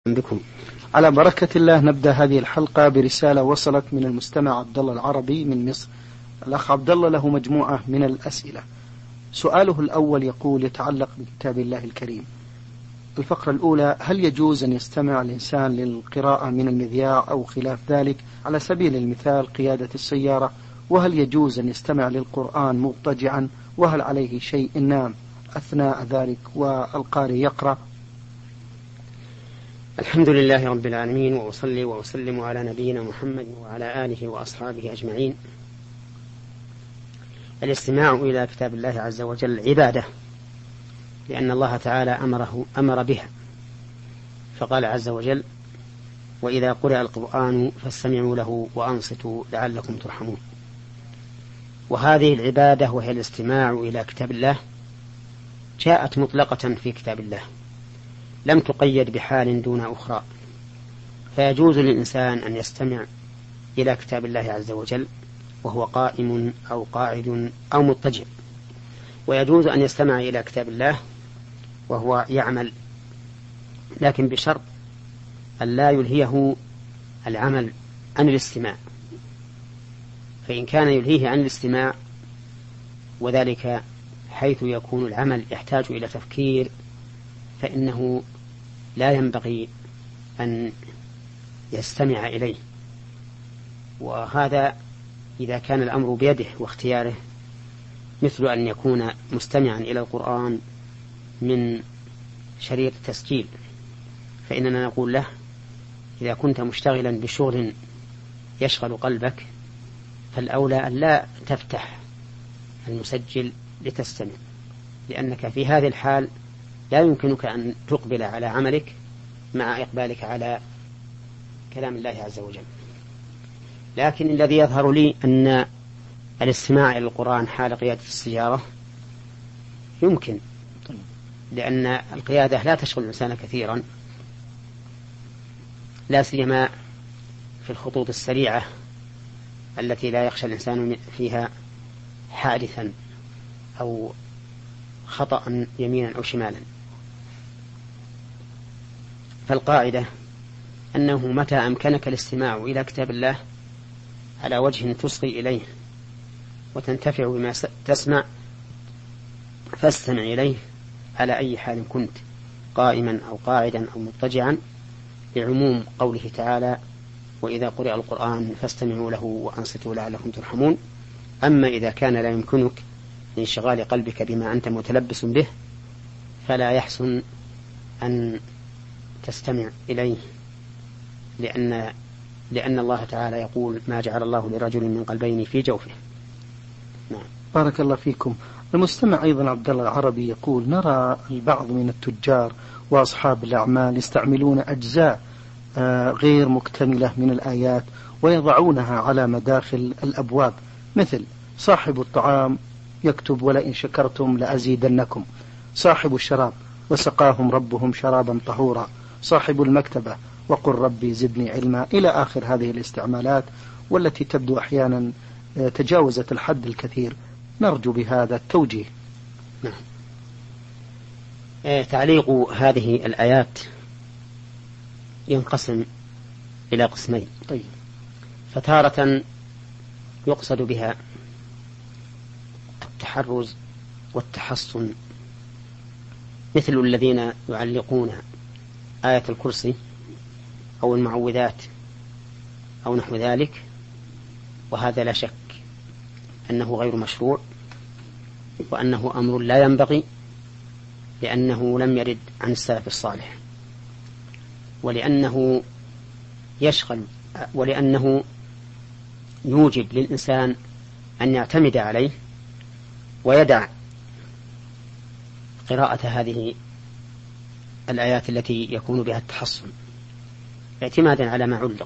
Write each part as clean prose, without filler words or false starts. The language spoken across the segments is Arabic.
بكم. على بركة الله نبدأ هذه الحلقة برسالة وصلت من المستمع عبد الله العربي من مصر. الأخ عبد الله له مجموعة من الأسئلة. سؤاله الأول يقول يتعلق بكتاب الله الكريم. الفقرة الأولى: هل يجوز أن يستمع الإنسان للقراءة من المذياع أو خلاف ذلك، على سبيل المثال قيادة السيارة؟ وهل يجوز أن يستمع للقرآن مضطجعا؟ وهل عليه شيء إن نام أثناء ذلك والقارئ يقرأ؟ الحمد لله رب العالمين، وأصلي وأسلم على نبينا محمد وعلى آله وأصحابه أجمعين. الاستماع إلى كتاب الله عز وجل عبادة، لأن الله تعالى أمر بها، فقال عز وجل: وإذا قرأ القرآن فاستمعوا له وأنصتوا لعلكم ترحمون. وهذه العبادة وهي الاستماع إلى كتاب الله جاءت مطلقة في كتاب الله، لم تقيد بحال دون أخرى، فيجوز للإنسان أن يستمع إلى كتاب الله عز وجل وهو قائم أو قاعد أو مضطجع، ويجوز أن يستمع إلى كتاب الله وهو يعمل، لكن بشرط أن لا يلهيه العمل عن الاستماع. فإن كان يلهيه عن الاستماع، وذلك حيث يكون العمل يحتاج إلى تفكير، فإنه لا ينبغي أن يستمع إليه. وهذا إذا كان الأمر بيده واختياره، مثل أن يكون مستمعا إلى القرآن من شريط تسجيل، فإننا نقول له: إذا كنت مشتغلا بشغل يشغل قلبك، فالأولى أن لا تفتح المسجل لتستمع، لأنك في هذه الحال لا يمكنك أن تقبل على عملك مع إقبالك على كلام الله عز وجل. لكن الذي يظهر لي أن الاستماع إلى القرآن حال قيادة السيارة يمكن، لأن القيادة لا تشغل الإنسان كثيرا، لا سيما في الخطوط السريعة التي لا يخشى الإنسان فيها حادثا أو خطأ يمينا أو شمالا. فالقاعدة أنه متى أمكنك الاستماع إلى كتاب الله على وجه تصغي إليه وتنتفع بما تسمع، فاستمع إليه على أي حال كنت، قائما أو قاعدا أو مضطجعا، لعموم قوله تعالى: وإذا قرئ القرآن فاستمعوا له وأنصتوا لعلكم ترحمون. أما إذا كان لا يمكنك لانشغال قلبك بما أنت متلبس به، فلا يحسن أن تستمع إليه، لأن الله تعالى يقول: ما جعل الله لرجل من قلبين في جوفه. نعم. بارك الله فيكم. المستمع أيضا عبد الله العربي يقول: نرى البعض من التجار وأصحاب الأعمال يستعملون أجزاء غير مكتملة من الآيات ويضعونها على مداخل الأبواب، مثل صاحب الطعام يكتب: ولئن شكرتم لأزيدنكم، صاحب الشراب: وسقاهم ربهم شرابا طهورا، صاحب المكتبة: وقل ربي زدني علما، إلى آخر هذه الاستعمالات، والتي تبدو أحيانا تجاوزت الحد الكثير. نرجو بهذا التوجيه. نعم. تعليق هذه الآيات ينقسم إلى قسمين. طيب. فتارة يقصد بها التحرز والتحصن، مثل الذين يعلقون آية الكرسي أو المعوذات أو نحو ذلك، وهذا لا شك أنه غير مشروع، وأنه أمر لا ينبغي، لأنه لم يرد عن السلف الصالح، ولأنه يشغل، ولأنه يوجب للإنسان أن يعتمد عليه ويدع قراءة هذه الآيات التي يكون بها التحصن اعتمادا على ما علق.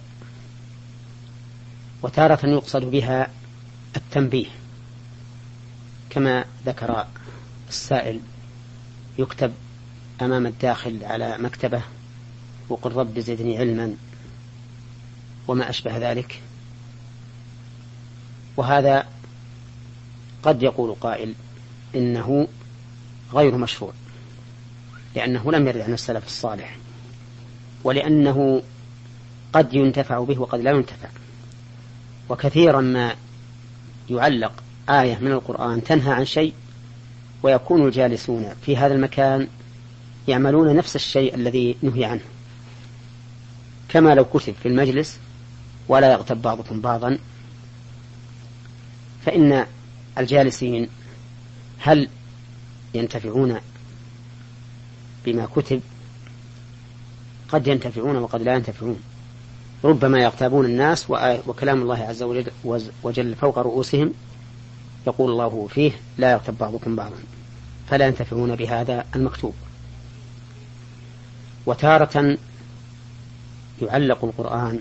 وتارة يقصد بها التنبيه، كما ذكر السائل: يكتب أمام الداخل على مكتبة: وقل رب زدني علما، وما أشبه ذلك. وهذا قد يقول قائل إنه غير مشروع، لأنه لم يرد عن السلف الصالح، ولأنه قد ينتفع به وقد لا ينتفع. وكثيرا ما يعلق آية من القرآن تنهى عن شيء، ويكون الجالسون في هذا المكان يعملون نفس الشيء الذي نهي عنه، كما لو كتب في المجلس ولا يغتب بعضكم بعضا، فإن الجالسين هل ينتفعون بما كتب؟ قد ينتفعون وقد لا ينتفعون، ربما يغتابون الناس وكلام الله عز وجل فوق رؤوسهم يقول الله فيه لا يغتب بعضكم بعضا، فلا ينتفعون بهذا المكتوب. وتارة يعلق القرآن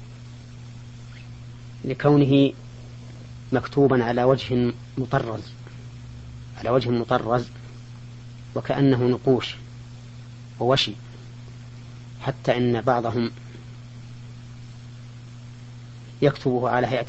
لكونه مكتوبا على وجه مطرز وكأنه نقوش ووشي، حتى إن بعضهم يكتبه على هيئة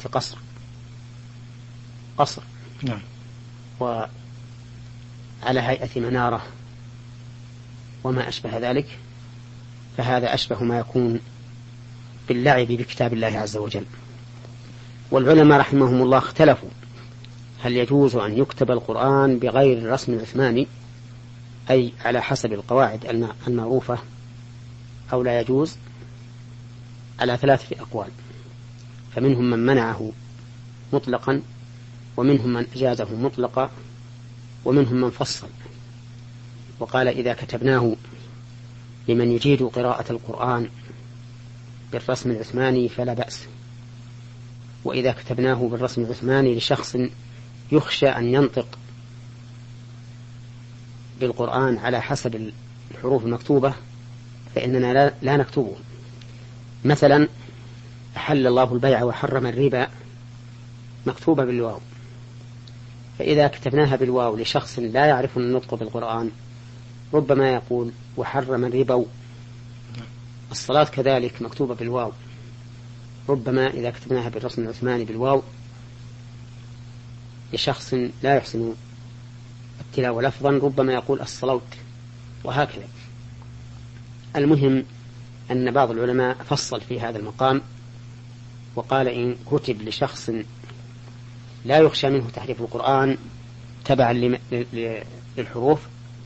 قصر نعم. وعلى هيئة منارة وما أشبه ذلك، فهذا أشبه ما يكون باللعب بكتاب الله عز وجل. والعلماء رحمهم الله اختلفوا هل يجوز أن يكتب القرآن بغير الرسم العثماني، أي على حسب القواعد المعروفة، أو لا يجوز، على 3 أقوال. فمنهم من منعه مطلقا، ومنهم من أجازه مطلقا، ومنهم من فصل وقال إذا كتبناه لمن يجيد قراءة القرآن بالرسم العثماني فلا بأس، وإذا كتبناه بالرسم العثماني لشخص يخشى أن ينطق بالقرآن على حسب الحروف المكتوبة فإننا لا نكتبه. مثلا أحل الله البيع وحرم الربا مكتوبة بالواو، فإذا كتبناها بالواو لشخص لا يعرف النطق بالقرآن ربما يقول وحرم الربا. الصلاة كذلك مكتوبة بالواو، ربما إذا كتبناها بالرسم العثماني بالواو لشخص لا يحسن التلاوة لفظا ربما يقول الصلوت، وهكذا. المهم أن بعض العلماء فصل في هذا المقام وقال إن كتب لشخص لا يخشى منه تحريف القرآن تبعا للحروف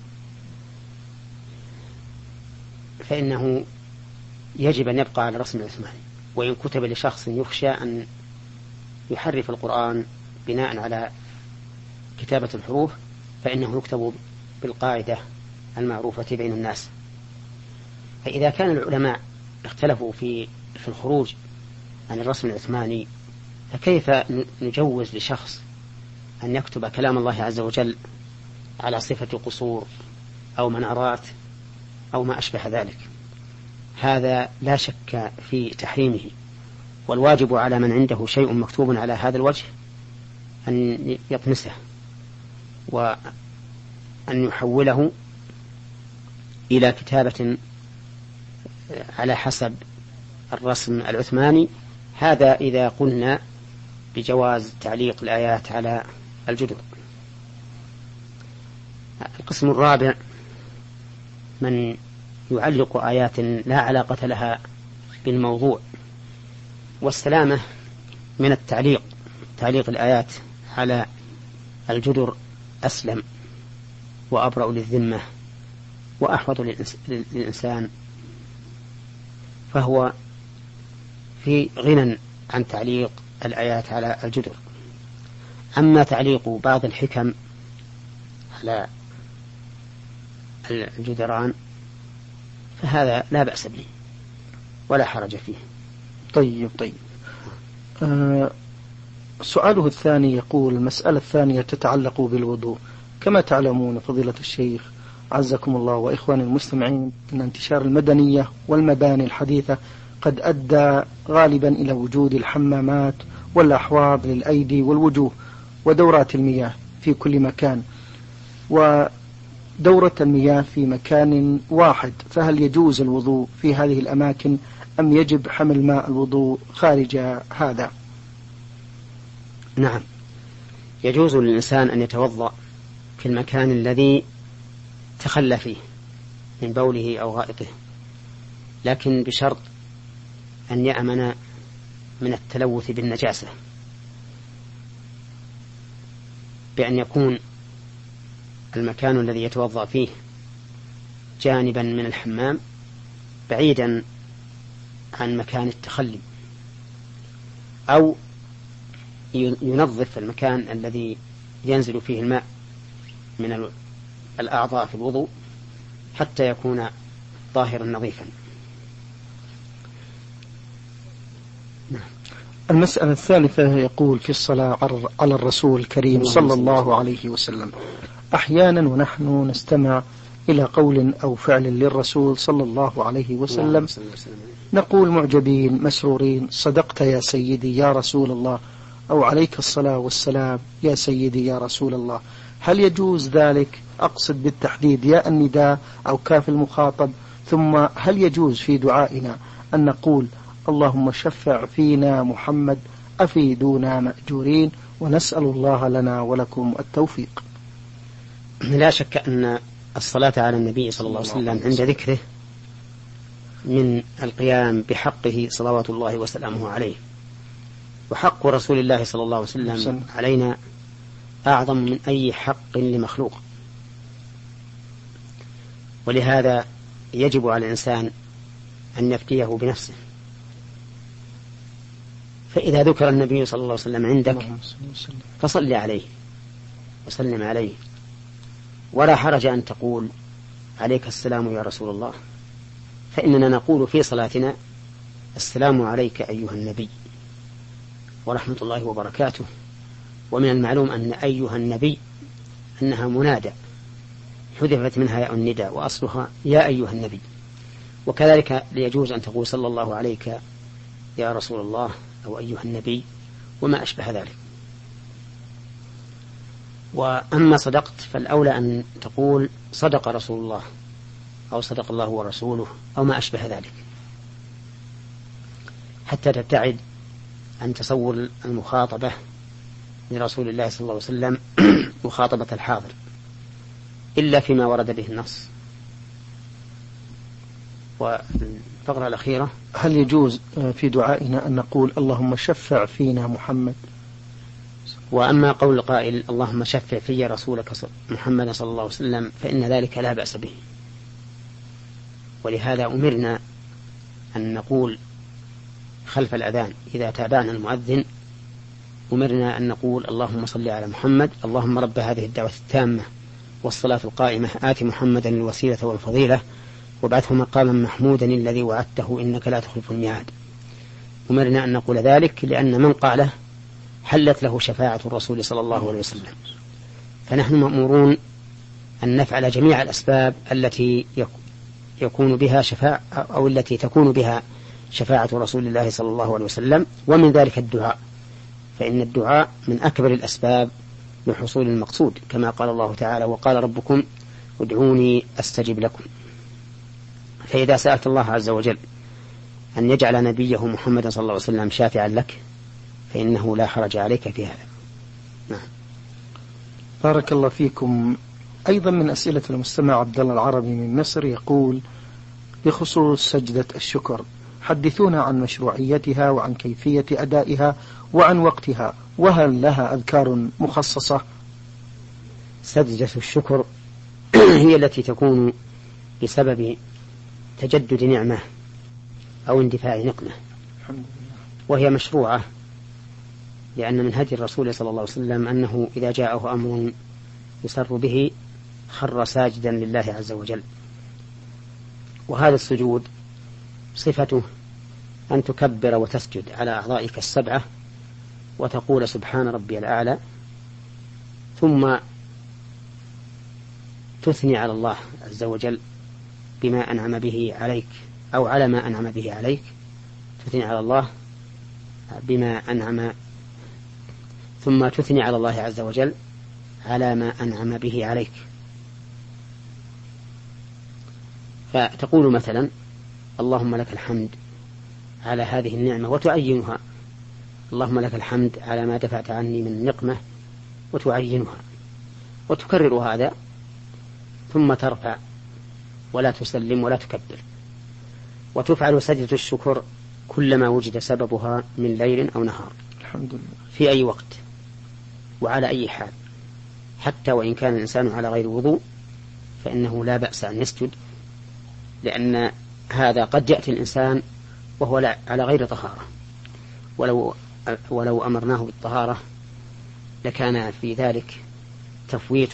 فإنه يجب أن يبقى على الرسم العثماني، وإن كتب لشخص يخشى أن يحرف القرآن بناء على كتابة الحروف فإنه يكتب بالقاعدة المعروفة بين الناس. فإذا كان العلماء اختلفوا في الخروج عن الرسم العثماني، فكيف نجوز لشخص أن يكتب كلام الله عز وجل على صفة قصور أو منارات أو ما أشبه ذلك؟ هذا لا شك في تحريمه، والواجب على من عنده شيء مكتوب على هذا الوجه أن يطمسه وأن يحوله إلى كتابة على حسب الرسم العثماني. هذا إذا قلنا بجواز تعليق الآيات على الجدر. القسم الرابع من يعلق آيات لا علاقة لها بالموضوع، والسلامة من تعليق الآيات على الجدر أسلم وأبرأ للذمة وأحفظ للإنسان، فهو في غنى عن تعليق الآيات على الجدر. أما تعليق بعض الحكم على الجدران فهذا لا بأس به ولا حرج فيه. طيب. سؤاله الثاني يقول المسألة الثانية تتعلق بالوضوء. كما تعلمون فضيلة الشيخ عزكم الله وإخواني المستمعين أن انتشار المدنية والمباني الحديثة قد أدى غالبا إلى وجود الحمامات والأحواض للأيدي والوجوه ودورات المياه في كل مكان، ودورة المياه في مكان واحد، فهل يجوز الوضوء في هذه الأماكن أم يجب حمل ماء الوضوء خارج هذا؟ نعم، يجوز للإنسان أن يتوضأ في المكان الذي تخلى فيه من بوله أو غائطه، لكن بشرط أن يأمن من التلوث بالنجاسة، بأن يكون المكان الذي يتوضأ فيه جانبا من الحمام بعيدا عن مكان التخلي، أو ينظف المكان الذي ينزل فيه الماء من الأعضاء في الوضوء حتى يكون طاهرا نظيفا. المسألة الثالثة يقول في الصلاة على الرسول الكريم صلى الله عليه وسلم: أحيانا ونحن نستمع إلى قول أو فعل للرسول صلى الله عليه وسلم نقول معجبين مسرورين: صدقت يا سيدي يا رسول الله، أو عليك الصلاة والسلام يا سيدي يا رسول الله. هل يجوز ذلك؟ أقصد بالتحديد يا النداء أو كاف المخاطب. ثم هل يجوز في دعائنا أن نقول: اللهم شفع فينا محمد أفيدونا مأجورين، ونسأل الله لنا ولكم التوفيق؟ لا شك أن الصلاة على النبي صلى الله عليه وسلم عند ذكره من القيام بحقه صلوات الله وسلامه عليه، وحق رسول الله صلى الله عليه وسلم علينا أعظم من أي حق لمخلوق، ولهذا يجب على الإنسان أن يفتيه بنفسه. فإذا ذكر النبي صلى الله عليه وسلم عندك فصل عليه وسلم عليه، ولا حرج أن تقول: عليك السلام يا رسول الله، فإننا نقول في صلاتنا: السلام عليك أيها النبي ورحمة الله وبركاته. ومن المعلوم أن أيها النبي أنها منادى حذفت منها ياء النداء، وأصلها يا أيها النبي. وكذلك يجوز أن تقول: صلى الله عليك يا رسول الله، أو أيها النبي، وما أشبه ذلك. وأما صدقت فالأولى أن تقول: صدق رسول الله، أو صدق الله ورسوله، أو ما أشبه ذلك، حتى تبتعد عن تصور المخاطبة لرسول الله صلى الله عليه وسلم مخاطبة الحاضر إلا فيما ورد به النص. والفقرة الأخيرة: هل يجوز في دعائنا أن نقول: اللهم شفع فينا محمد؟ وأما قول القائل: اللهم شفع في رسولك محمد صلى الله عليه وسلم، فإن ذلك لا بأس به، ولهذا أمرنا أن نقول خلف الأذان إذا تابعنا المؤذن، أمرنا أن نقول: اللهم صل على محمد، اللهم رب هذه الدعوة التامة والصلاة القائمة آت محمدا الوسيلة والفضيلة وابعثه مقاما محمودا الذي وعدته إنك لا تخلف الميعاد. أمرنا أن نقول ذلك لأن من قاله حلت له شفاعة الرسول صلى الله عليه وسلم. فنحن مأمورون أن نفعل جميع الأسباب التي يكون بها شفاعة، أو التي تكون بها شفاعة رسول الله صلى الله عليه وسلم، ومن ذلك الدعاء، فإن الدعاء من أكبر الأسباب لحصول المقصود، كما قال الله تعالى: وقال ربكم ادعوني أستجب لكم. فإذا سألت الله عز وجل أن يجعل نبيه محمد صلى الله عليه وسلم شافعا لك فإنه لا حرج عليك في هذا. نعم. بارك الله فيكم. أيضا من أسئلة المستمع عبد الله العربي من مصر يقول: بخصوص سجدة الشكر، حدثونا عن مشروعيتها وعن كيفية أدائها وعن وقتها، وهل لها أذكار مخصصة؟ سجدة الشكر هي التي تكون بسبب تجدد نعمة أو اندفاع نقمة، وهي مشروعة لأن من هدي الرسول صلى الله عليه وسلم أنه إذا جاءه أمر يسر به خر ساجدا لله عز وجل. وهذا السجود صفته أن تكبر وتسجد على أعضائك السبعة وتقول: سبحان ربي الأعلى، ثم تثني على الله عز وجل بما أنعم به عليك، أو على ما أنعم به عليك، تثني على الله بما أنعم، ثم تثني على الله عز وجل على ما أنعم به عليك. فتقول مثلا: اللهم لك الحمد على هذه النعمة، وتعينها. اللهم لك الحمد على ما دفعت عني من نقمة، وتعينها، وتكرر هذا، ثم ترفع ولا تسلم ولا تكبر. وتفعل سجدة الشكر كلما وجد سببها من ليل أو نهار الحمد لله في أي وقت وعلى أي حال، حتى وإن كان الإنسان على غير وضوء فإنه لا بأس أن يسجد، لأن هذا قد يأتي الإنسان وهو على غير طهارة، ولو أمرناه بالطهارة لكان في ذلك تفويت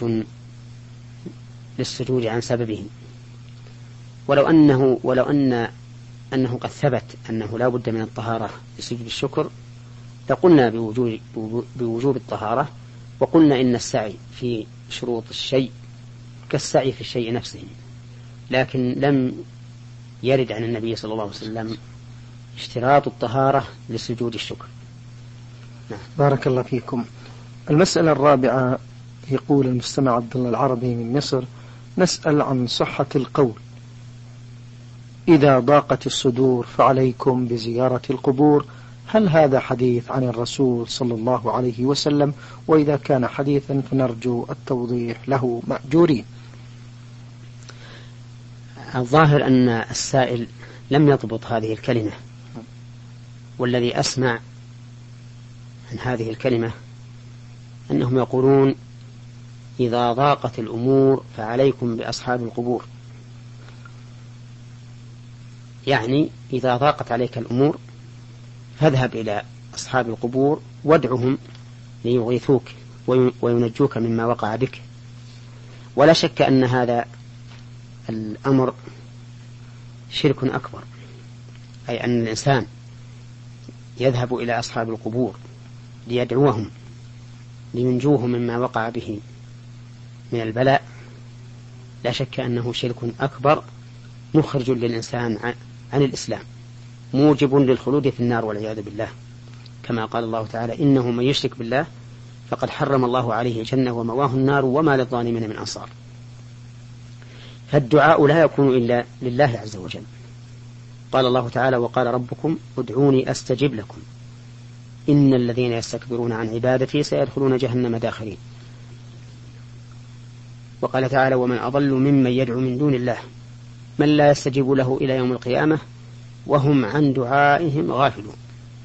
للسجود عن سببه. ولو أنه قد ثبت أنه لا بد من الطهارة لسجود الشكر لقلنا بوجوب الطهارة، وقلنا إن السعي في شروط الشيء كالسعي في الشيء نفسه، لكن لم يرد عن النبي صلى الله عليه وسلم اشتراط الطهارة لسجود الشكر. بارك الله فيكم. المسألة الرابعة، يقول المستمع عبد الله العربي من مصر: نسأل عن صحة القول إذا ضاقت الصدور فعليكم بزيارة القبور، هل هذا حديث عن الرسول صلى الله عليه وسلم؟ وإذا كان حديثا فنرجو التوضيح له مأجورين. الظاهر أن السائل لم يضبط هذه الكلمة، والذي أسمع عن هذه الكلمة أنهم يقولون إذا ضاقت الأمور فعليكم بأصحاب القبور، يعني إذا ضاقت عليك الأمور فاذهب إلى أصحاب القبور وادعهم ليغيثوك وينجوك مما وقع بك. ولا شك أن هذا الأمر شرك أكبر، أي أن الإنسان يذهب إلى أصحاب القبور ليدعوهم لينجوه مما وقع به من البلاء، لا شك أنه شرك أكبر مخرج للإنسان عن الإسلام، موجب للخلود في النار والعياذ بالله، كما قال الله تعالى: إنه من يشرك بالله فقد حرم الله عليه الجنة ومواه النار وما للظالمين من أنصار. فالدعاء لا يكون إلا لله عز وجل. قال الله تعالى: وقال ربكم ادعوني أستجب لكم إن الذين يستكبرون عن عبادتي سيدخلون جهنم داخرين. وقال تعالى: ومن أضل ممن يدعو من دون الله من لا يستجيب له إلى يوم القيامة وهم عن دعائهم غافلون.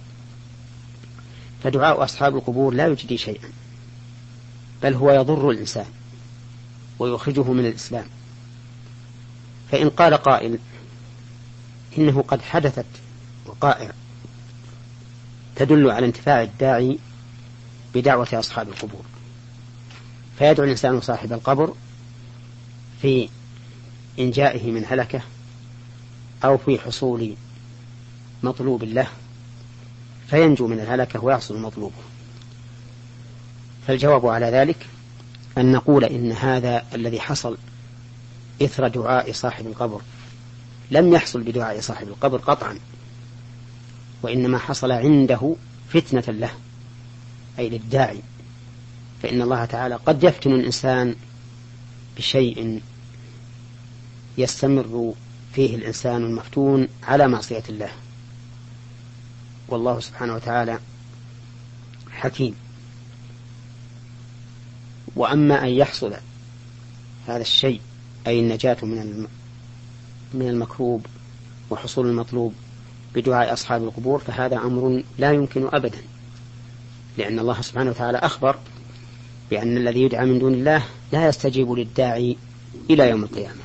فدعاء أصحاب القبور لا يجدي شيئا، بل هو يضر الإنسان ويخرجه من الإسلام. فإن قال قائل إنه قد حدثت وقائع تدل على انتفاع الداعي بدعوة أصحاب القبور، فيدعو الإنسان صاحب القبر في إنجائه من هلكة أو في حصول مطلوب له فينجو من الهلكة ويحصل مطلوبه. فالجواب على ذلك أن نقول إن هذا الذي حصل إثر دعاء صاحب القبر لم يحصل بدعاء صاحب القبر قطعا، وإنما حصل عنده فتنة له، أي للداعي. فإن الله تعالى قد يفتن الإنسان بشيء يستمر فيه الإنسان المفتون على معصية الله، والله سبحانه وتعالى حكيم. وأما أن يحصل هذا الشيء أي النجاة من المكروب وحصول المطلوب بدعاء أصحاب القبور فهذا أمر لا يمكن أبدا، لأن الله سبحانه وتعالى أخبر بأن الذي يدعى من دون الله لا يستجيب للداعي إلى يوم القيامة.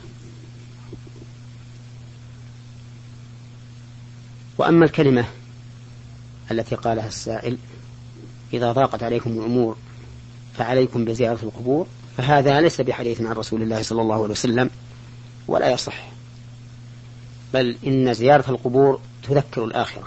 وأما الكلمة التي قالها السائل إذا ضاقت عليكم الأمور فعليكم بزيارة القبور، فهذا ليس بحديث عن رسول الله صلى الله عليه وسلم ولا يصح، بل إن زيارة القبور تذكر الآخرة.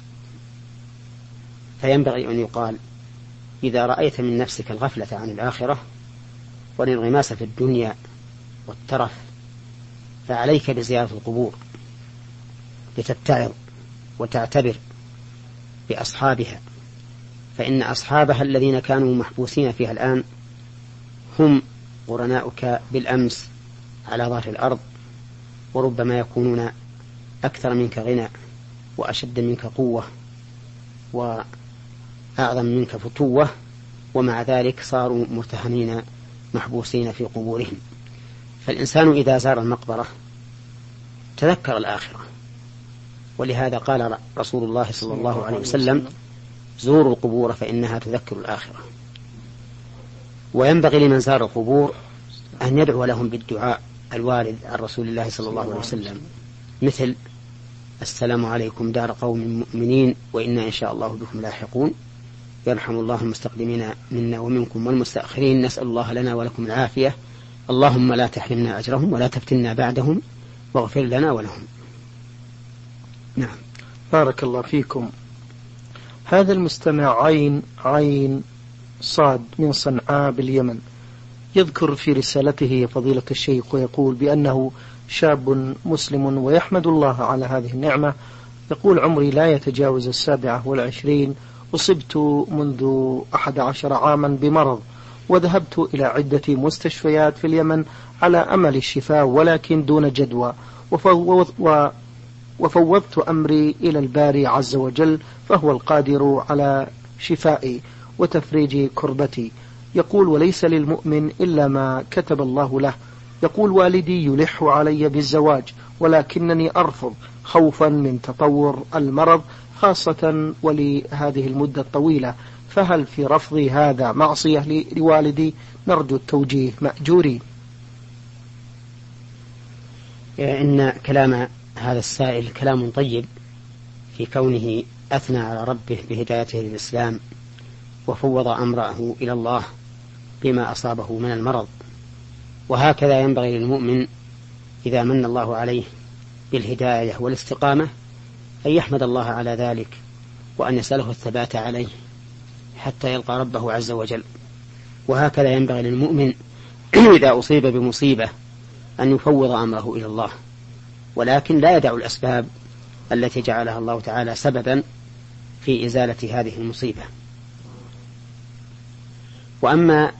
فينبغي أن يقال: إذا رأيت من نفسك الغفلة عن الآخرة والانغماس في الدنيا والترف فعليك بزيارة القبور لتتعظ وتعتبر بأصحابها، فإن أصحابها الذين كانوا محبوسين فيها الآن هم قرناؤك بالأمس على ظهر الأرض، وربما يكونون أكثر منك غنى وأشد منك قوة وأعظم منك فتوة، ومع ذلك صاروا مرتهنين محبوسين في قبورهم. فالإنسان إذا زار المقبرة تذكر الآخرة ولهذا قال رسول الله صلى الله عليه وسلم: زوروا القبور فإنها تذكر الآخرة. وينبغي لمن زار القبور أن يدعو لهم بالدعاء الوارد عن رسول الله صلى الله عليه وسلم، مثل: السلام عليكم دار قوم مؤمنين وإنا إن شاء الله بكم لاحقون، يرحم الله المستقدمين منا ومنكم والمستأخرين، نسأل الله لنا ولكم العافية، اللهم لا تحرمنا أجرهم ولا تفتنا بعدهم واغفر لنا ولهم. نعم. بارك الله فيكم. هذا المستمع عين صاد من صنعاء باليمن يذكر في رسالته فضيلة الشيخ ويقول بأنه شاب مسلم ويحمد الله على هذه النعمة. يقول: عمري لا يتجاوز 27، أصبت منذ 11 عاما بمرض، وذهبت إلى عدة مستشفيات في اليمن على أمل الشفاء ولكن دون جدوى، وفوضت أمري إلى الباري عز وجل فهو القادر على شفائي وتفريج كربتي. يقول: وليس للمؤمن إلا ما كتب الله له. يقول: والدي يلح علي بالزواج ولكنني أرفض خوفا من تطور المرض خاصة ولهذه المدة الطويلة، فهل في رفضي هذا معصية لوالدي؟ نرجو التوجيه مأجورين. إن كلام هذا السائل كلام طيب في كونه أثنى على ربه بهدايته للإسلام وفوض أمره إلى الله بما أصابه من المرض. وهكذا ينبغي للمؤمن إذا من الله عليه بالهداية والاستقامة أن يحمد الله على ذلك وأن يسأله الثبات عليه حتى يلقى ربه عز وجل. وهكذا ينبغي للمؤمن إذا أصيب بمصيبة أن يفوض أمره إلى الله، ولكن لا يدع الأسباب التي جعلها الله تعالى سببا في إزالة هذه المصيبة. وأما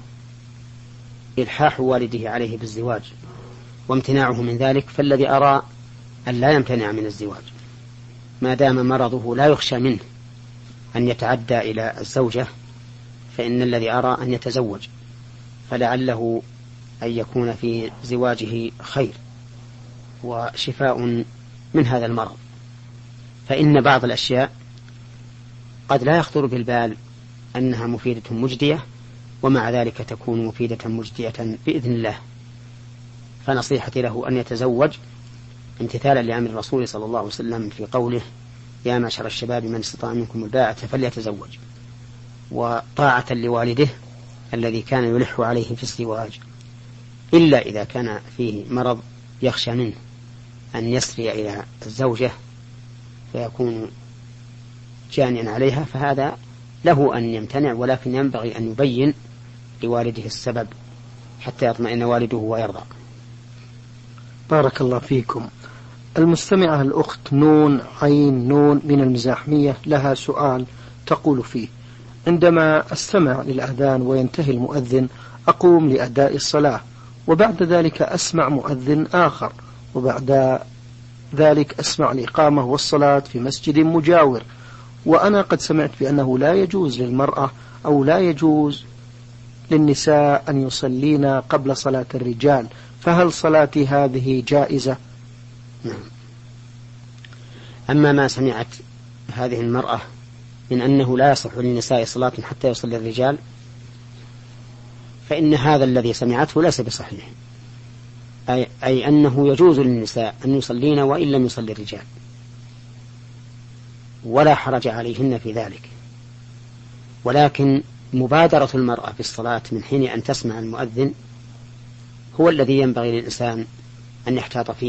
إلحاح والده عليه بالزواج وامتناعه من ذلك فالذي أرى أن لا يمتنع من الزواج ما دام مرضه لا يخشى منه أن يتعدى إلى الزوجة، فإن الذي أرى أن يتزوج، فلعله أن يكون في زواجه خير وشفاء من هذا المرض. فإن بعض الأشياء قد لا يخطر بالبال أنها مفيدة مجدية، ومع ذلك تكون مفيدة مجدية بإذن الله. فنصيحتي له أن يتزوج امتثالا لأمر الرسول صلى الله عليه وسلم في قوله: يا معشر الشباب من استطاع منكم الباءة فليتزوج، وطاعة لوالده الذي كان يلح عليه في الزواج، إلا إذا كان فيه مرض يخشى منه أن يسري إلى الزوجة فيكون جانيا عليها، فهذا له أن يمتنع، ولكن ينبغي أن يبين لوالده السبب حتى يطمئن والده ويرضى. بارك الله فيكم. المستمعة الأخت نون من المزاحمية لها سؤال تقول فيه: عندما أستمع للأذان وينتهي المؤذن أقوم لأداء الصلاة، وبعد ذلك أسمع مؤذن آخر، وبعد ذلك أسمع الإقامة والصلاة في مسجد مجاور، وأنا قد سمعت بأنه لا يجوز للمرأة أو لا يجوز للنساء أن يصلين قبل صلاة الرجال، فهل صلاتي هذه جائزة؟ نعم. أما ما سمعت هذه المرأة من أنه لا يصح للنساء صلاة حتى يصلي الرجال، فإن هذا الذي سمعته ليس بصحيح، أي أنه يجوز للنساء أن يصلين وإن لم يصلي الرجال، ولا حرج عليهن في ذلك، ولكن مبادرة المرأة بالصلاة من حين أن تسمع المؤذن هو الذي ينبغي للإنسان أن يحتاط فيه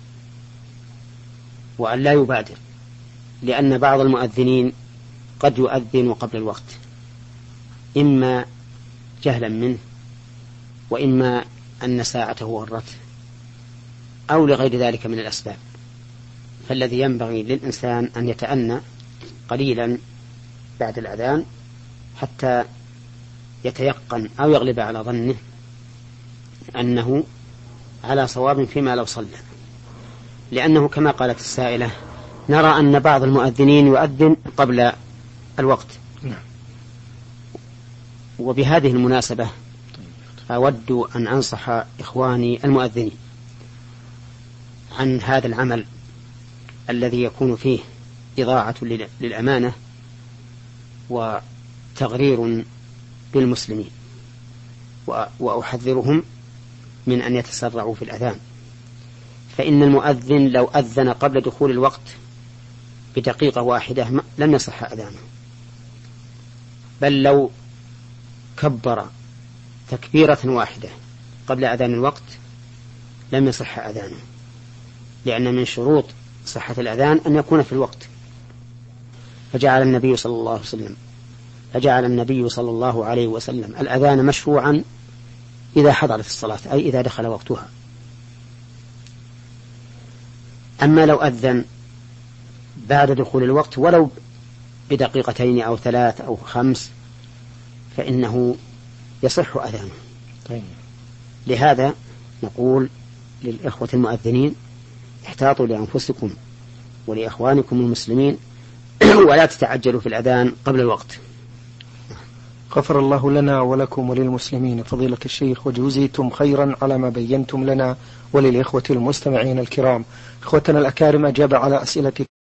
وأن لا يبادر، لأن بعض المؤذنين قد يؤذن قبل الوقت، إما جهلا منه وإما أن ساعته ورته أو لغير ذلك من الأسباب. فالذي ينبغي للإنسان أن يتأنى قليلا بعد الأذان حتى يتيقن أو يغلب على ظنه أنه على صواب فيما لو صلى، لأنه كما قالت السائلة نرى أن بعض المؤذنين يؤذن قبل الوقت. وبهذه المناسبة أود أن أنصح إخواني المؤذنين عن هذا العمل الذي يكون فيه إضاعة للأمانة وتغرير بالمسلمين، وأحذرهم من أن يتسرعوا في الأذان، فإن المؤذن لو أذن قبل دخول الوقت بدقيقة واحدة لم يصح أذانه، بل لو كبر تكبيرة واحدة قبل أذان الوقت لم يصح أذانه، لأن من شروط صحة الأذان أن يكون في الوقت. فجعل النبي صلى الله عليه وسلم الأذان مشروعا إذا حضرت الصلاة، أي إذا دخل وقتها. أما لو أذن بعد دخول الوقت ولو بدقيقتين أو 3 أو 5 فإنه يصح أذانه. لهذا نقول للإخوة المؤذنين: احتاطوا لأنفسكم ولإخوانكم المسلمين ولا تتعجلوا في الأذان قبل الوقت. غفر الله لنا ولكم وللمسلمين فضيلة الشيخ، وجزيتم خيرا على ما بينتم لنا وللإخوة المستمعين الكرام. إخوتنا الأكارم، أجاب على أسئلة